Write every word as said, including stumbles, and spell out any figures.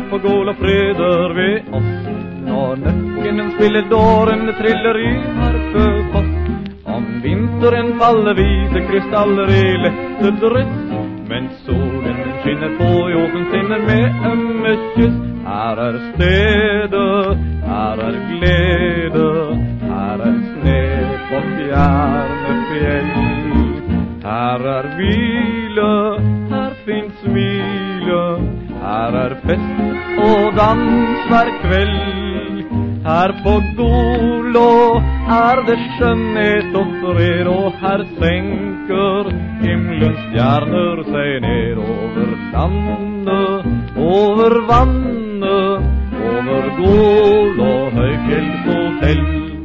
på Gål og freder ved oss. Når nøkkenen spiller dåren, det triller i harpefoss. Om vinteren faller hvite krystaller i lette dryss, mens solen skinner på jorden sinner med ømme kyss. Her er stedet, her er glede, her er sne på fjerne fjell. Her er hvile, her finnes smile, her er fest og dans hver kveld. Her på Golo er det skjønnhet og fred, og her senker himmelens stjerner seg ned over landet, over vannet, over Golo.